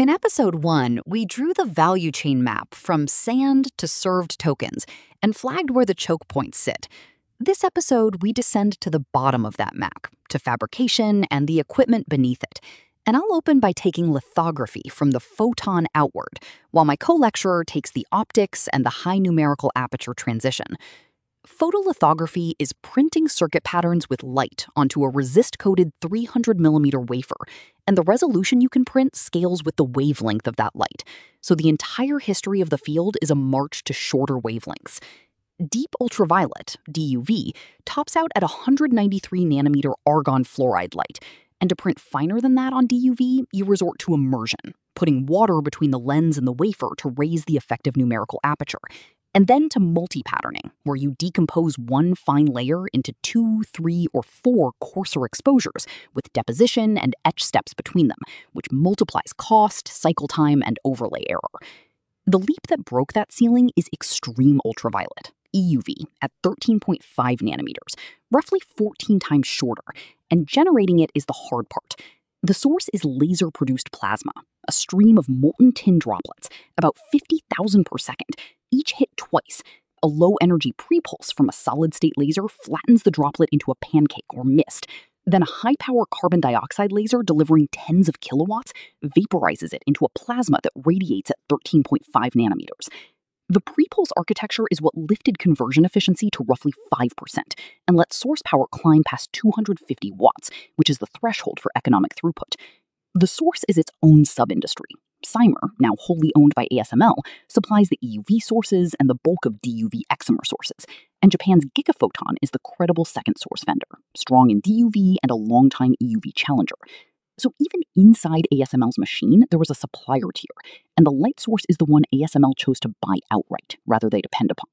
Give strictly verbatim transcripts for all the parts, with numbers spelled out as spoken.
In episode one, we drew the value chain map from sand to served tokens and flagged where the choke points sit. This episode, we descend to the bottom of that map, to fabrication and the equipment beneath it. And I'll open by taking lithography from the photon outward, while my co-lecturer takes the optics and the high numerical aperture transition. Photolithography is printing circuit patterns with light onto a resist-coated three hundred millimeter wafer, and the resolution you can print scales with the wavelength of that light. So the entire history of the field is a march to shorter wavelengths. Deep ultraviolet, D U V, tops out at one hundred ninety-three nanometer argon fluoride light, and to print finer than that on D U V, you resort to immersion, putting water between the lens and the wafer to raise the effective numerical aperture. And then to multi-patterning, where you decompose one fine layer into two, three, or four coarser exposures with deposition and etch steps between them, which multiplies cost, cycle time, and overlay error. The leap that broke that ceiling is extreme ultraviolet, E U V, at thirteen point five nanometers, roughly fourteen times shorter, and generating it is the hard part. The source is laser-produced plasma, a stream of molten tin droplets, about fifty thousand per second, each hit twice. A low-energy pre-pulse from a solid-state laser flattens the droplet into a pancake or mist. Then a high-power carbon dioxide laser delivering tens of kilowatts vaporizes it into a plasma that radiates at thirteen point five nanometers. The pre-pulse architecture is what lifted conversion efficiency to roughly five percent and let source power climb past two hundred fifty watts, which is the threshold for economic throughput. The source is its own sub-industry. Cymer, now wholly owned by A S M L, supplies the E U V sources and the bulk of D U V excimer sources, and Japan's Gigaphoton is the credible second source vendor, strong in D U V and a longtime E U V challenger. So even inside A S M L's machine, there was a supplier tier, and the light source is the one A S M L chose to buy outright, rather they depend upon.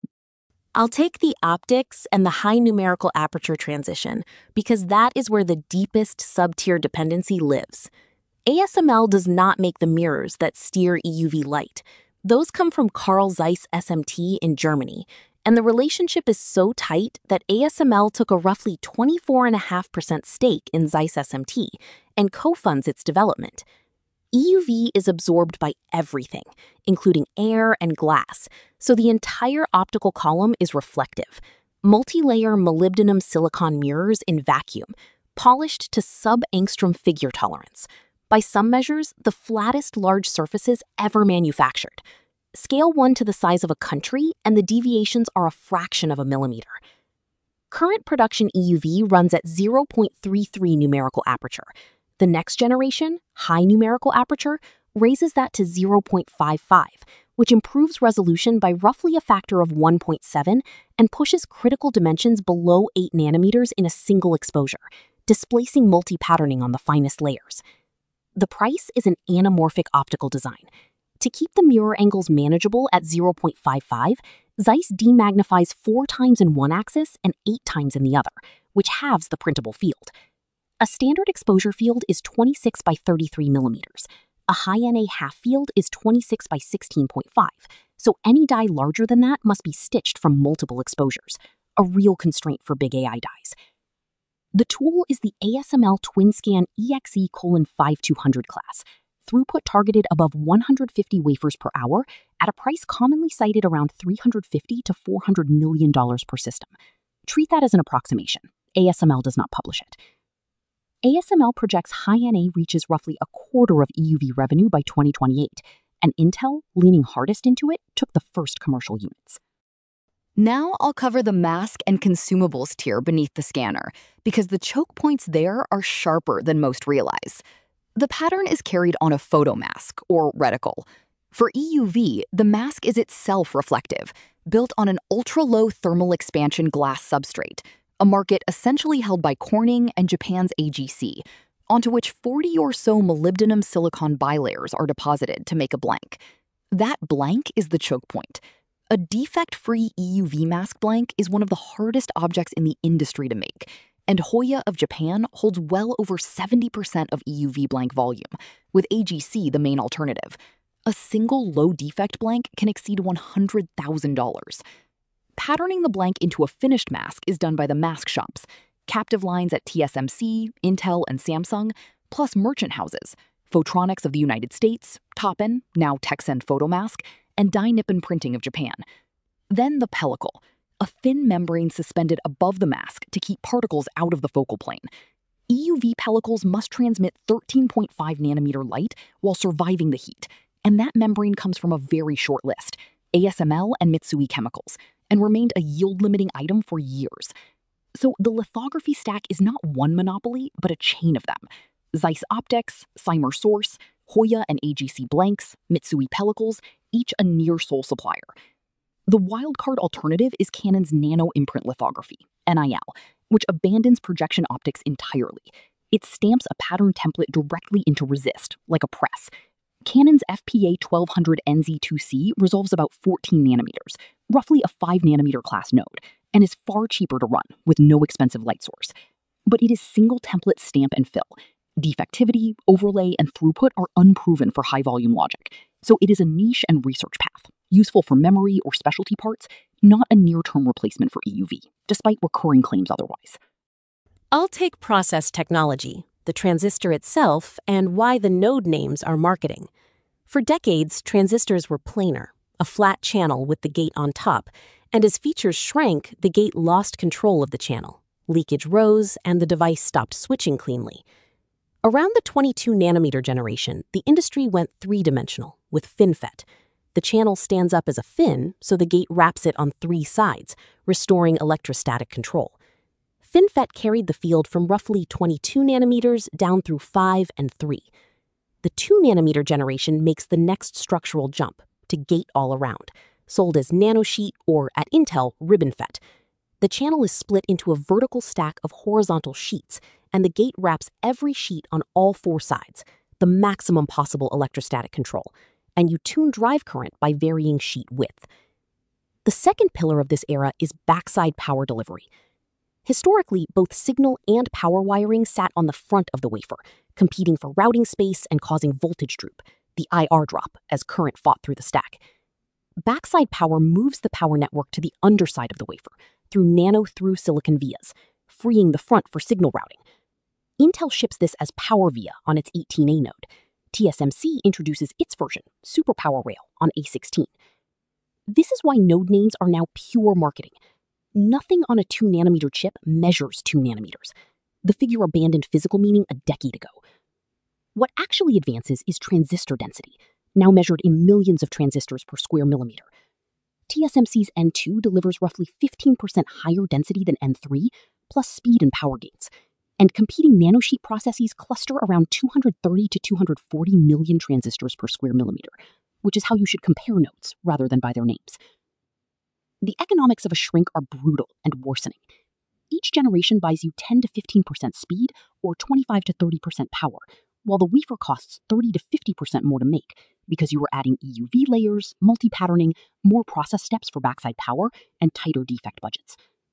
I'll take the optics and the high numerical aperture transition, because that is where the deepest sub-tier dependency lives. A S M L does not make the mirrors that steer E U V light. Those come from Carl Zeiss S M T in Germany, and the relationship is so tight that A S M L took a roughly twenty-four point five percent stake in Zeiss S M T and co-funds its development. E U V is absorbed by everything, including air and glass, so the entire optical column is reflective. Multi-layer molybdenum silicon mirrors in vacuum, polished to sub-angstrom figure tolerance. By some measures, the flattest large surfaces ever manufactured. Scale one to the size of a country, and the deviations are a fraction of a millimeter. Current production E U V runs at zero point three three numerical aperture. The next generation, high numerical aperture, raises that to zero point five five, which improves resolution by roughly a factor of one point seven and pushes critical dimensions below eight nanometers in a single exposure, displacing multi-patterning on the finest layers. The price is an anamorphic optical design. To keep the mirror angles manageable at zero point five five, Zeiss demagnifies four times in one axis and eight times in the other, which halves the printable field. A standard exposure field is twenty-six by thirty-three millimeters. A high-N A half field is twenty-six by sixteen point five, so any die larger than that must be stitched from multiple exposures, a real constraint for big A I dies. The tool is the A S M L TwinScan E X E fifty-two hundred class, throughput targeted above one hundred fifty wafers per hour at a price commonly cited around three hundred fifty to four hundred million dollars per system. Treat that as an approximation. A S M L does not publish it. A S M L projects high-N A reaches roughly a quarter of E U V revenue by twenty twenty-eight, and Intel, leaning hardest into it, took the first commercial units. Now I'll cover the mask and consumables tier beneath the scanner, because the choke points there are sharper than most realize. The pattern is carried on a photomask, or reticle. For E U V, the mask is itself reflective, built on an ultra-low thermal expansion glass substrate, a market essentially held by Corning and Japan's A G C, onto which forty or so molybdenum silicon bilayers are deposited to make a blank. That blank is the choke point. A defect-free E U V mask blank is one of the hardest objects in the industry to make, and Hoya of Japan holds well over seventy percent of E U V blank volume, with A G C the main alternative. A single low-defect blank can exceed one hundred thousand dollars. Patterning the blank into a finished mask is done by the mask shops, captive lines at T S M C, Intel, and Samsung, plus merchant houses, Photronics of the United States, Toppen, now Texen Photomask, and Dai Nippon Printing of Japan. Then the pellicle, a thin membrane suspended above the mask to keep particles out of the focal plane. E U V pellicles must transmit thirteen point five nanometer light while surviving the heat, and that membrane comes from a very short list, A S M L and Mitsui Chemicals, and remained a yield-limiting item for years. So the lithography stack is not one monopoly, but a chain of them. Zeiss Optics, Cymer Source, Hoya and A G C Blanks, Mitsui Pellicles, each a near-sole supplier. The wildcard alternative is Canon's nano imprint lithography, N I L, which abandons projection optics entirely. It stamps a pattern template directly into resist, like a press. Canon's F P A twelve hundred N Z two C resolves about fourteen nanometers, roughly a five nanometer class node, and is far cheaper to run with no expensive light source. But it is single template stamp and fill. Defectivity, overlay, and throughput are unproven for high-volume logic, so it is a niche and research path, useful for memory or specialty parts, not a near-term replacement for E U V, despite recurring claims otherwise. I'll take process technology, the transistor itself, and why the node names are marketing. For decades, transistors were planar, a flat channel with the gate on top, and as features shrank, the gate lost control of the channel. Leakage rose, and the device stopped switching cleanly. Around the twenty-two nanometer generation, the industry went three-dimensional, with FinFET. The channel stands up as a fin, so the gate wraps it on three sides, restoring electrostatic control. FinFET carried the field from roughly twenty-two nanometers down through five and three. The two nanometer generation makes the next structural jump to gate-all-around, sold as nanosheet or, at Intel, RibbonFET. The channel is split into a vertical stack of horizontal sheets, and the gate wraps every sheet on all four sides, the maximum possible electrostatic control, and you tune drive current by varying sheet width. The second pillar of this era is backside power delivery. Historically, both signal and power wiring sat on the front of the wafer, competing for routing space and causing voltage droop, the I R drop, as current fought through the stack. Backside power moves the power network to the underside of the wafer, through nano-through silicon vias, freeing the front for signal routing. Intel ships this as PowerVia on its eighteen A node. T S M C introduces its version, SuperPower Rail, on A sixteen. This is why node names are now pure marketing. Nothing on a two nanometer chip measures two nanometers. The figure abandoned physical meaning a decade ago. What actually advances is transistor density, now measured in millions of transistors per square millimeter. T S M C's N two delivers roughly fifteen percent higher density than N three, plus speed and power gains. And competing nanosheet processes cluster around two hundred thirty to two hundred forty million transistors per square millimeter, which is how you should compare nodes rather than by their names. The economics of a shrink are brutal and worsening. Each generation buys you ten to fifteen percent speed or twenty-five to thirty percent power, while the wafer costs thirty to fifty percent more to make because you are adding E U V layers, multi-patterning, more process steps for backside power, and tighter defect budgets.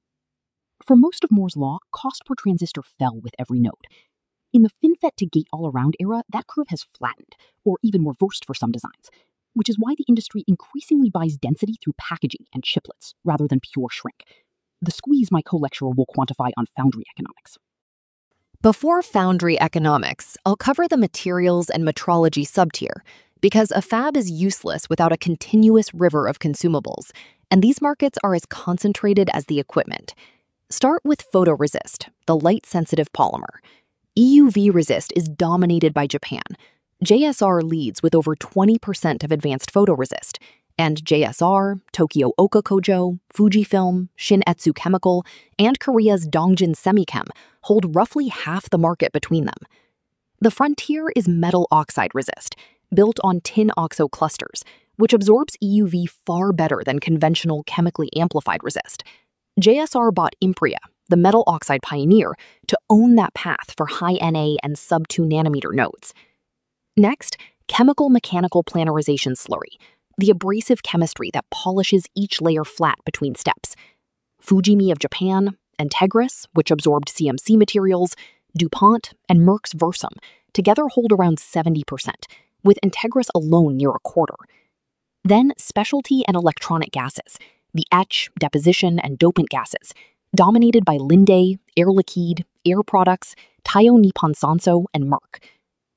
For most of Moore's law, cost per transistor fell with every node. In the FinFET to gate-all-around era, that curve has flattened, or even reversed for some designs, which is why the industry increasingly buys density through packaging and chiplets rather than pure shrink. The squeeze my co-lecturer will quantify on foundry economics. Before foundry economics, I'll cover the materials and metrology subtier, because a fab is useless without a continuous river of consumables, and these markets are as concentrated as the equipment. Start with photoresist, the light-sensitive polymer. E U V resist is dominated by Japan. J S R leads with over twenty percent of advanced photoresist, and J S R, Tokyo Oka Kojo, Fujifilm, Shin-Etsu Chemical, and Korea's Dongjin Semichem hold roughly half the market between them. The frontier is metal oxide resist, built on tin oxo clusters, which absorbs E U V far better than conventional chemically amplified resist. J S R bought Impria, the metal oxide pioneer, to own that path for high N A and sub two nanometer nodes. Next, chemical mechanical planarization slurry, the abrasive chemistry that polishes each layer flat between steps. Fujimi of Japan, Entegris, which absorbed C M C materials, DuPont, and Merck's Versum together hold around seventy percent, with Entegris alone near a quarter. Then specialty and electronic gases, the etch, deposition, and dopant gases, dominated by Linde, Air Liquide, Air Products, Taiyo Nippon Sanso, and Merck.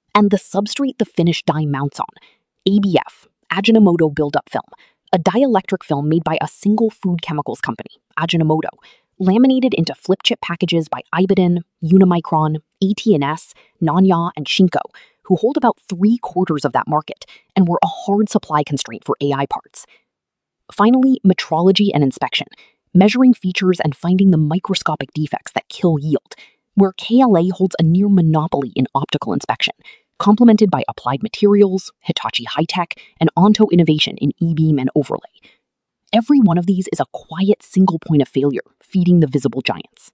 And the substrate the finished die mounts on, A B F, Ajinomoto buildup film, a dielectric film made by a single food chemicals company, Ajinomoto, laminated into flip chip packages by Ibiden, Unimicron, A T and S, Nanya, and Shinko, who hold about three quarters of that market and were a hard supply constraint for A I parts. Finally, metrology and inspection, measuring features and finding the microscopic defects that kill yield, where K L A holds a near monopoly in optical inspection, complemented by Applied Materials, Hitachi High-Tech, and Onto Innovation in E-beam and overlay. Every one of these is a quiet single point of failure, feeding the visible giants.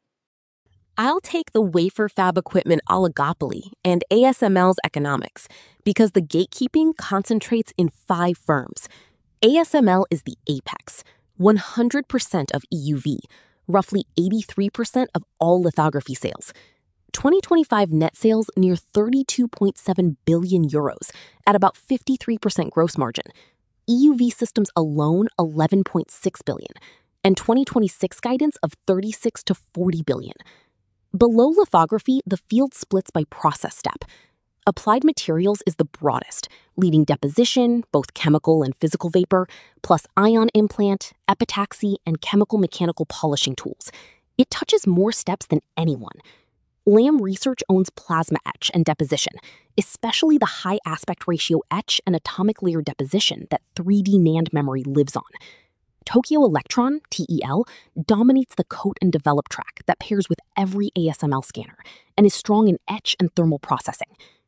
I'll take the wafer fab equipment oligopoly and A S M L's economics because the gatekeeping concentrates in five firms. A S M L is the apex, one hundred percent of E U V, roughly eighty-three percent of all lithography sales. twenty twenty-five net sales near thirty-two point seven billion euros at about fifty-three percent gross margin. E U V systems alone eleven point six billion, and twenty twenty-six guidance of thirty-six to forty billion. Below lithography, the field splits by process step. Applied Materials is the broadest, leading deposition, both chemical and physical vapor, plus ion implant, epitaxy, and chemical mechanical polishing tools. It touches more steps than anyone. Lam Research owns plasma etch and deposition, especially the high aspect ratio etch and atomic layer deposition that three D NAND memory lives on. Tokyo Electron, T E L, dominates the coat and develop track that pairs with every A S M L scanner and is strong in etch and thermal processing.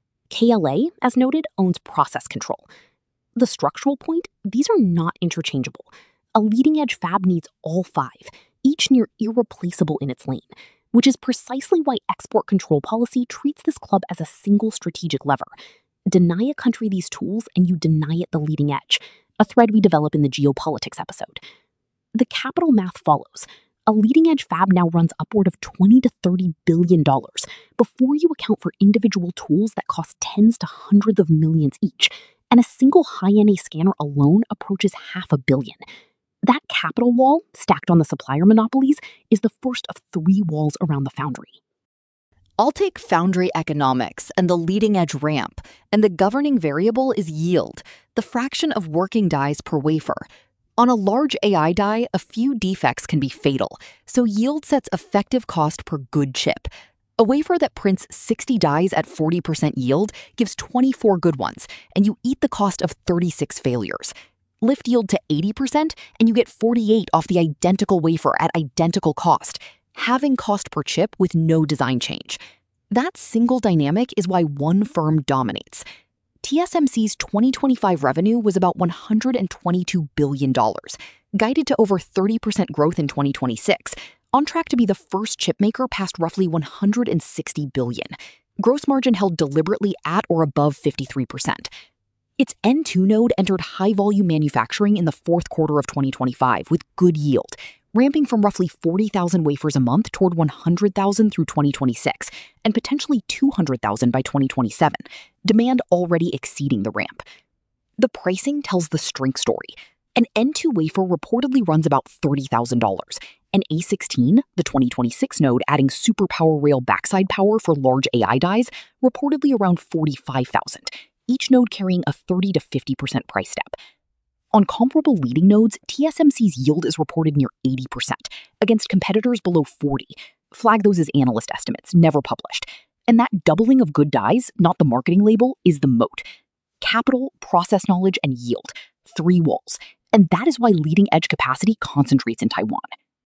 K L A, as noted, owns process control. The structural point, these are not interchangeable. A leading-edge fab needs all five, each near irreplaceable in its lane, which is precisely why export control policy treats this club as a single strategic lever. Deny a country these tools and you deny it the leading edge, a thread we develop in the geopolitics episode. The capital math follows. A leading-edge fab now runs upward of twenty to thirty billion dollars before you account for individual tools that cost tens to hundreds of millions each, and a single high-N A scanner alone approaches half a billion. That capital wall, stacked on the supplier monopolies, is the first of three walls around the foundry. I'll take foundry economics and the leading-edge ramp, and the governing variable is yield, the fraction of working dies per wafer. On a large A I die, a few defects can be fatal, so yield sets effective cost per good chip. A wafer that prints sixty dies at forty percent yield gives twenty-four good ones, and you eat the cost of thirty-six failures. Lift yield to eighty percent, and you get forty-eight off the identical wafer at identical cost, having cost per chip with no design change. That single dynamic is why one firm dominates. T S M C's twenty twenty-five revenue was about one hundred twenty-two billion dollars, guided to over thirty percent growth in twenty twenty-six, on track to be the first chipmaker past roughly one hundred sixty billion dollars. Gross margin held deliberately at or above fifty-three percent. Its N two node entered high-volume manufacturing in the fourth quarter of twenty twenty-five with good yield, ramping from roughly forty thousand wafers a month toward one hundred thousand through twenty twenty-six, and potentially two hundred thousand by twenty twenty-seven, demand already exceeding the ramp. The pricing tells the strength story. An N two wafer reportedly runs about thirty thousand dollars. An A sixteen, the twenty twenty-six node adding superpower rail backside power for large A I dies, reportedly around forty-five thousand dollars, each node carrying a thirty to fifty percent price step. On comparable leading nodes, T S M C's yield is reported near eighty percent, against competitors below forty. Flag those as analyst estimates, never published. And that doubling of good dies, not the marketing label, is the moat. Capital, process knowledge, and yield. Three walls. And that is why leading-edge capacity concentrates in Taiwan.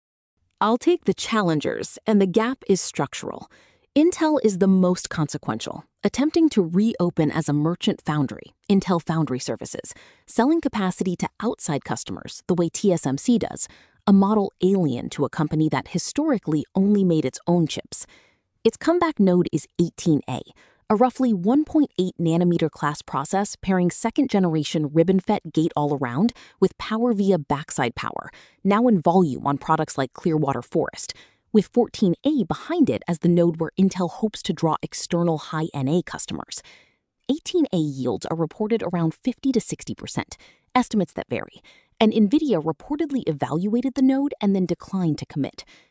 I'll take the challengers, and the gap is structural. Intel is the most consequential, attempting to reopen as a merchant foundry, Intel Foundry Services, selling capacity to outside customers the way T S M C does, a model alien to a company that historically only made its own chips. Its comeback node is eighteen A, a roughly one point eight nanometer class process pairing second-generation RibbonFET gate-all-around with power via backside power, now in volume on products like Clearwater Forest, with fourteen A behind it as the node where Intel hopes to draw external high-N A customers. eighteen A yields are reported around fifty to sixty percent, estimates that vary, and NVIDIA reportedly evaluated the node and then declined to commit.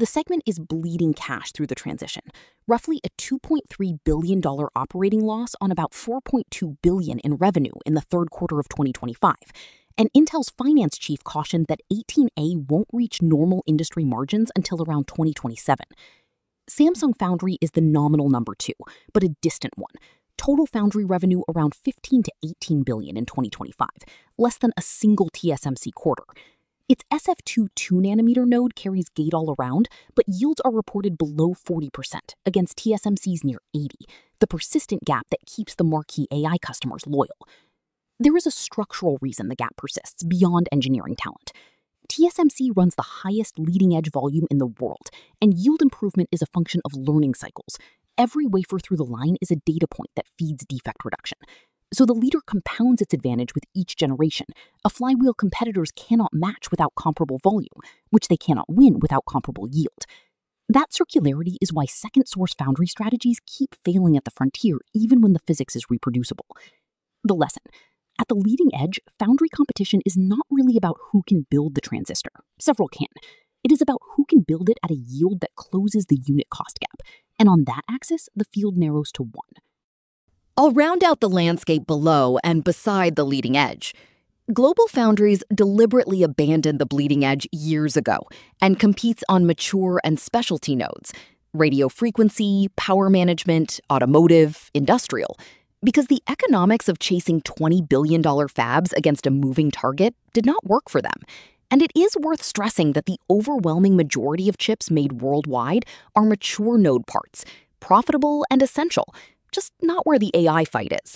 The segment is bleeding cash through the transition, roughly a two point three billion dollars operating loss on about four point two billion dollars in revenue in the third quarter of twenty twenty-five. And Intel's finance chief cautioned that eighteen A won't reach normal industry margins until around twenty twenty-seven. Samsung Foundry is the nominal number two, but a distant one. Total foundry revenue around fifteen to eighteen billion dollars in twenty twenty-five, less than a single T S M C quarter. Its S F two two nanometer node carries gate-all-around, but yields are reported below forty percent against T S M C's near eighty, the persistent gap that keeps the marquee A I customers loyal. There is a structural reason the gap persists beyond engineering talent. T S M C runs the highest leading-edge volume in the world, and yield improvement is a function of learning cycles. Every wafer through the line is a data point that feeds defect reduction. So the leader compounds its advantage with each generation, a flywheel competitors cannot match without comparable volume, which they cannot win without comparable yield. That circularity is why second-source foundry strategies keep failing at the frontier even when the physics is reproducible. The lesson: at the leading edge, foundry competition is not really about who can build the transistor. Several can. It is about who can build it at a yield that closes the unit cost gap. And on that axis, the field narrows to one. I'll round out the landscape below and beside the leading edge. GlobalFoundries deliberately abandoned the bleeding edge years ago and competes on mature and specialty nodes, radio frequency, power management, automotive, industrial, because the economics of chasing twenty billion dollars fabs against a moving target did not work for them. And it is worth stressing that the overwhelming majority of chips made worldwide are mature node parts, profitable and essential, just not where the A I fight is.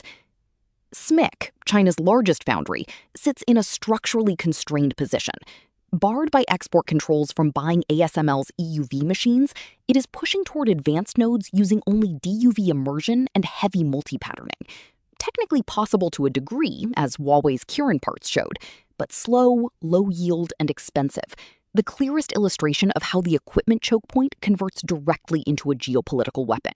S M I C, China's largest foundry, sits in a structurally constrained position. Barred by export controls from buying A S M L's E U V machines, it is pushing toward advanced nodes using only D U V immersion and heavy multi-patterning. Technically possible to a degree, as Huawei's Kirin parts showed, but slow, low yield, and expensive. The clearest illustration of how the equipment choke point converts directly into a geopolitical weapon.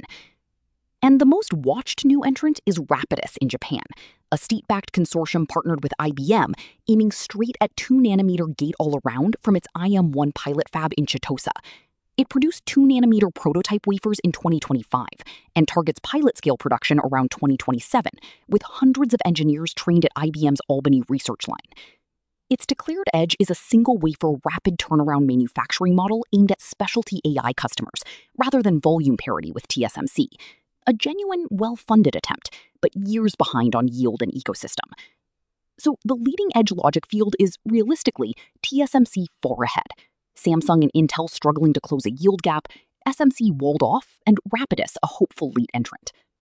And the most watched new entrant is Rapidus in Japan, a state-backed consortium partnered with I B M, aiming straight at two nanometer gate-all-around from its I M one pilot fab in Chitosa. It produced two nanometer prototype wafers in twenty twenty-five and targets pilot-scale production around twenty twenty-seven, with hundreds of engineers trained at I B M's Albany research line. Its declared edge is a single-wafer rapid turnaround manufacturing model aimed at specialty A I customers, rather than volume parity with T S M C. A genuine, well-funded attempt, but years behind on yield and ecosystem. So the leading-edge logic field is, realistically, T S M C far ahead. Samsung and Intel struggling to close a yield gap, S M C walled off, and Rapidus a hopeful lead entrant.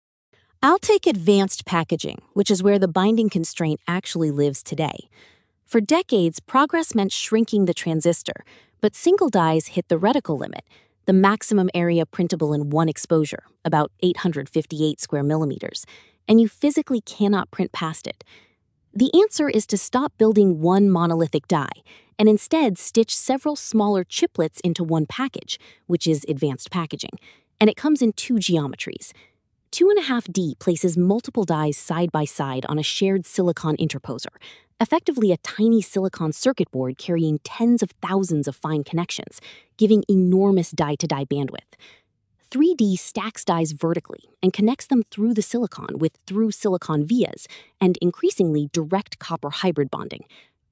I'll take advanced packaging, which is where the binding constraint actually lives today. For decades, progress meant shrinking the transistor, but single dies hit the reticle limit, the maximum area printable in one exposure, about eight hundred fifty-eight square millimeters, and you physically cannot print past it. The answer is to stop building one monolithic die, and instead stitch several smaller chiplets into one package, which is advanced packaging, and it comes in two geometries. two point five D places multiple dies side by side on a shared silicon interposer, effectively a tiny silicon circuit board carrying tens of thousands of fine connections, giving enormous die-to-die bandwidth. three D stacks dies vertically and connects them through the silicon with through-silicon vias and, increasingly, direct copper hybrid bonding.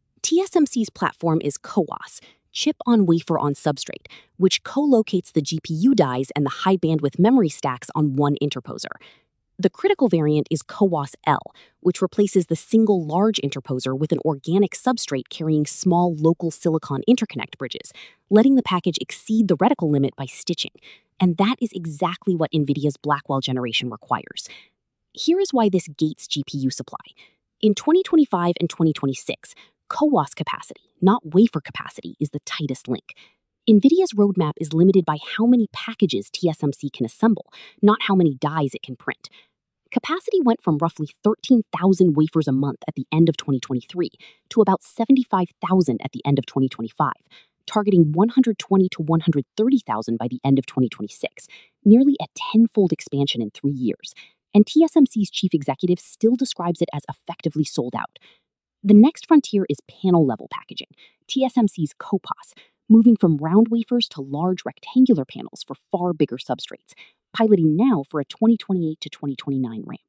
T S M C's platform is CoWoS, chip-on-wafer-on-substrate, which co-locates the G P U dies and the high-bandwidth memory stacks on one interposer. The critical variant is CoWoS-L, which replaces the single large interposer with an organic substrate carrying small local silicon interconnect bridges, letting the package exceed the reticle limit by stitching. And that is exactly what NVIDIA's Blackwell generation requires. Here is why this gates G P U supply. In twenty twenty-five and twenty twenty-six, CoWoS capacity, not wafer capacity, is the tightest link. NVIDIA's roadmap is limited by how many packages T S M C can assemble, not how many dies it can print. Capacity went from roughly thirteen thousand wafers a month at the end of twenty twenty-three to about seventy-five thousand at the end of twenty twenty-five, targeting one hundred twenty to one hundred thirty thousand by the end of twenty twenty-six, nearly a tenfold expansion in three years. And T S M C's chief executive still describes it as effectively sold out. The next frontier is panel-level packaging, T S M C's CoPoS, moving from round wafers to large rectangular panels for far bigger substrates, piloting now for a twenty twenty-eight to twenty twenty-nine ramp.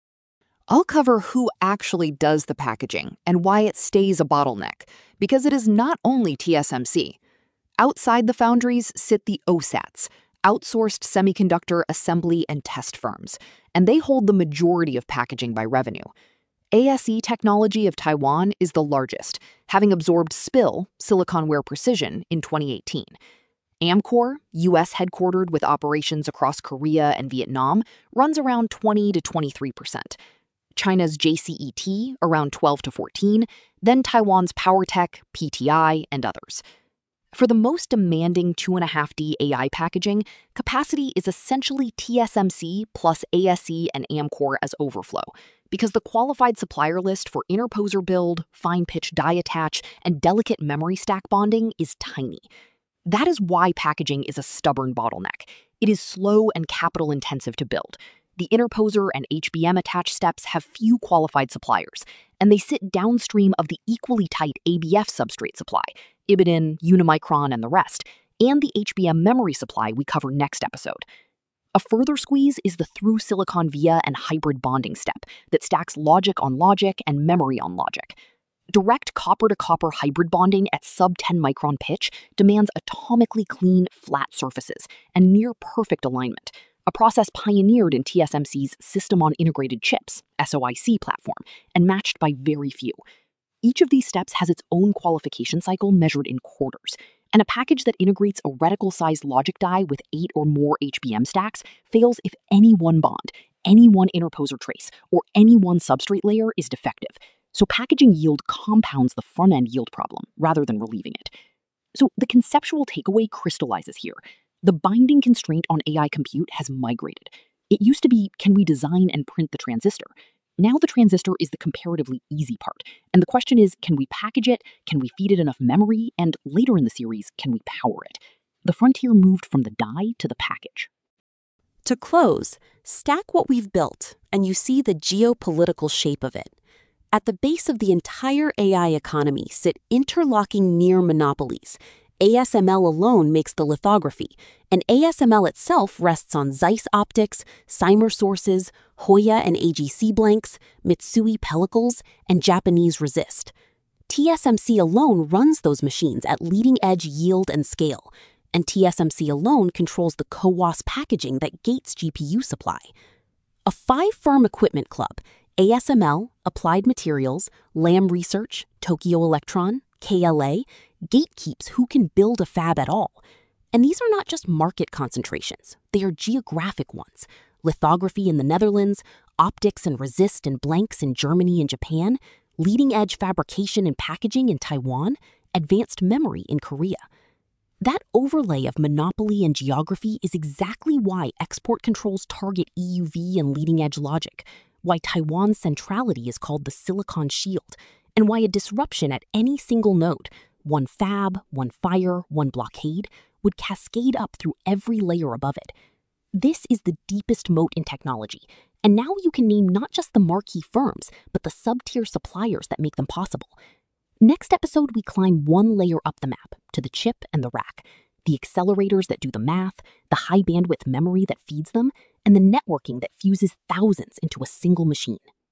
I'll cover who actually does the packaging and why it stays a bottleneck, because it is not only T S M C. Outside the foundries sit the O SATs, outsourced semiconductor assembly and test firms, and they hold the majority of packaging by revenue. A S E Technology of Taiwan is the largest, having absorbed SPIL, Siliconware Precision, in twenty eighteen. Amkor, U S headquartered with operations across Korea and Vietnam, runs around twenty to twenty-three percent. China's J C E T, around twelve to fourteen, then Taiwan's PowerTech, P T I, and others. For the most demanding two point five D A I packaging, capacity is essentially T S M C plus A S E and Amkor as overflow, because the qualified supplier list for interposer build, fine-pitch die attach, and delicate memory stack bonding is tiny. That is why packaging is a stubborn bottleneck. It is slow and capital-intensive to build. The interposer and H B M attach steps have few qualified suppliers, and they sit downstream of the equally tight A B F substrate supply, Ibidin, Unimicron, and the rest, and the H B M memory supply we cover next episode. A further squeeze is the through-silicon via and hybrid bonding step that stacks logic on logic and memory on logic. Direct copper-to-copper hybrid bonding at sub ten micron pitch demands atomically clean, flat surfaces and near-perfect alignment, a process pioneered in T S M C's System on Integrated Chips, S O I C platform, and matched by very few. Each of these steps has its own qualification cycle measured in quarters, and a package that integrates a reticle-sized logic die with eight or more H B M stacks fails if any one bond, any one interposer trace, or any one substrate layer is defective. So packaging yield compounds the front-end yield problem rather than relieving it. So the conceptual takeaway crystallizes here. The binding constraint on A I compute has migrated. It used to be, can we design and print the transistor? Now the transistor is the comparatively easy part, and the question is, can we package it, can we feed it enough memory, and later in the series, can we power it? The frontier moved from the die to the package. To close, stack what we've built, and you see the geopolitical shape of it. At the base of the entire A I economy sit interlocking near monopolies. A S M L alone makes the lithography, and A S M L itself rests on Zeiss Optics, Cymer Sources, Hoya and A G C blanks, Mitsui pellicles, and Japanese Resist. T S M C alone runs those machines at leading-edge yield and scale, and T S M C alone controls the C O W A S packaging that gates G P U supply. A five-firm equipment club, A S M L, Applied Materials, Lam Research, Tokyo Electron, K L A, gatekeeps who can build a fab at all. And these are not just market concentrations, they are geographic ones. Lithography in the Netherlands, optics and resist and blanks in Germany and Japan, leading-edge fabrication and packaging in Taiwan, advanced memory in Korea. That overlay of monopoly and geography is exactly why export controls target E U V and leading-edge logic, why Taiwan's centrality is called the Silicon Shield, and why a disruption at any single node, one fab, one fire, one blockade, would cascade up through every layer above it. This is the deepest moat in technology, and now you can name not just the marquee firms, but the sub-tier suppliers that make them possible. Next episode, we climb one layer up the map, to the chip and the rack, the accelerators that do the math, the high-bandwidth memory that feeds them, and the networking that fuses thousands into a single machine.